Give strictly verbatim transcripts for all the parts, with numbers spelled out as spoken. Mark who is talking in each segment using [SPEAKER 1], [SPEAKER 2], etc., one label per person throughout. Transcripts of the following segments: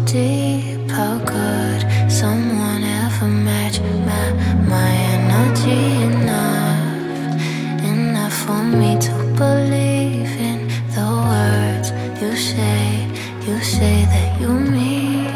[SPEAKER 1] deep. How could someone ever match my, my energy? Enough, enough for me to believe in the words you say, you say that you mean.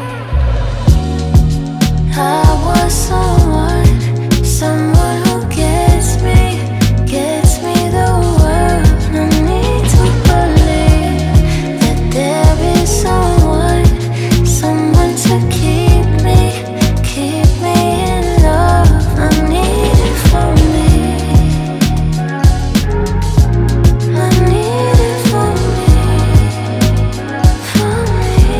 [SPEAKER 1] I was someone, someone who gets me, gets me the world. I need to believe that there is someone, someone to keep me, keep me in love. I need it for me, I need it for me, for me.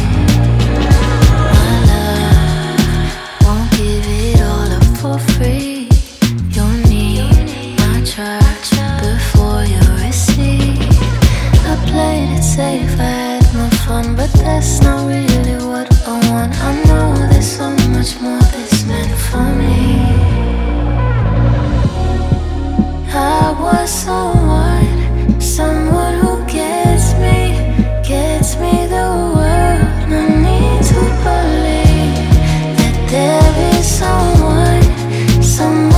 [SPEAKER 1] My love won't give it all up for free. You need my trust before you receive. I played it safe, I had my fun, but that's not really what I want. I know there's so much more that's meant for me. I was someone, someone who gets me, gets me the world. I need to believe that there is someone, someone